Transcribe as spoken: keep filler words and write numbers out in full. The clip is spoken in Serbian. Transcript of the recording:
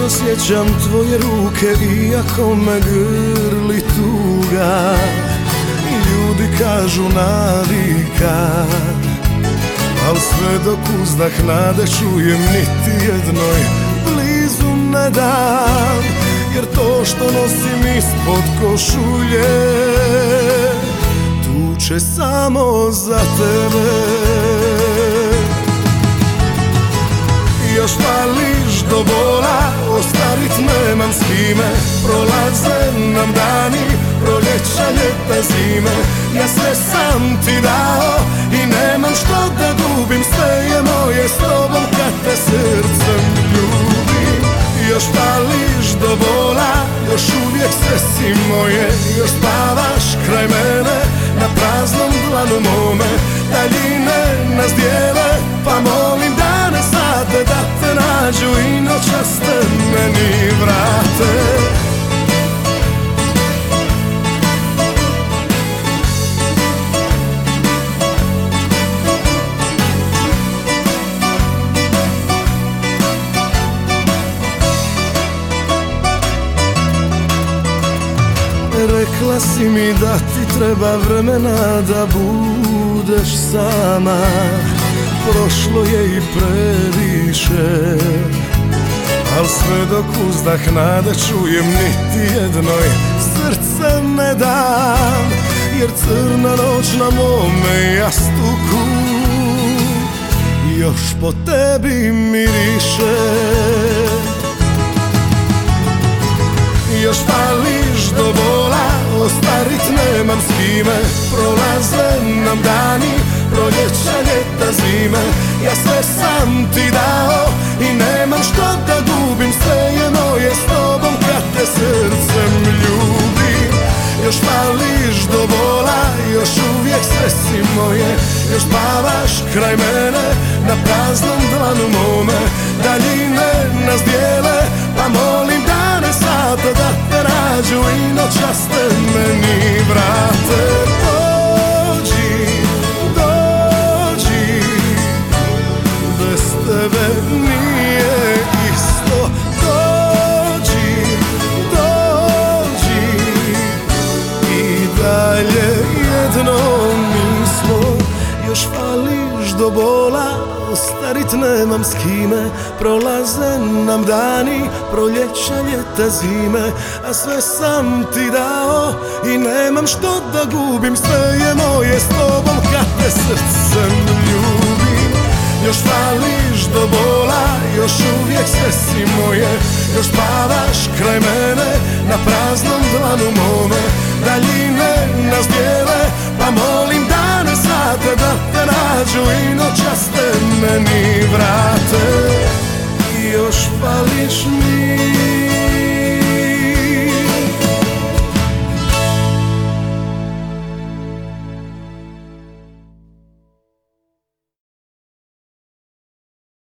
osjećam tvoje ruke iako me grli tuga. Ljudi kažu navika, al sve dok uzdah nade čujem niti jednoj blizu ne dam. Jer to što nosim ispod košulje tuče samo za tebe. Još pališ do bola, ostarit nemam s kime. Prolaze nam dani, proljeća, ljeta, zime. Ja sve sam ti dao i nemam što da gubim. Sve je moje s tobom kad te srcem ljubim. Još pališ do bola, još uvijek sve si moje. Još spavaš kraj mene, na praznom dlanu mome. Daljine nas dijele, pa molim dane sate da te nađu i noćas te meni vrate. Rekla si mi da ti treba vremena da budeš sama. Prošlo je i previše, al sve dok uzdah nade čujem niti jednoj srce ne dam. Jer crna noć na mome jastuku još po tebi miriše. Još pališ do bola, ostarit nemam s kime. Prolaze nam dani, proljeća, ljeta, zime. Ja sve sam ti dao i nemam što da gubim. Sve je moje s tobom kad te srcem ljubim. Još pališ do bola, još uvijek sve si moje. Još spavaš kraj mene, na praznom dlanu mome. Daljine nas dijele, pa molim dane sate da te nađu i noćas te meni vrate. Dođi, dođi, bez tebe nije isto. Dođi, dođi, i dalje jedno mi smo. Još fališ do bola, ostarit nemam s kime. Prolaze nam dani, proljeća, ljeta, zime. A sve sam ti dao i nemam što da gubim. Sve je moje s tobom kad te srcem ljubim. Još fališ do bola, još uvijek sve si moje. Još spavaš kraj mene, na praznom dlanu mome. Daljine nas dijele, pa molim dane sate da te nađu i noćas te meni vrate. Još pališ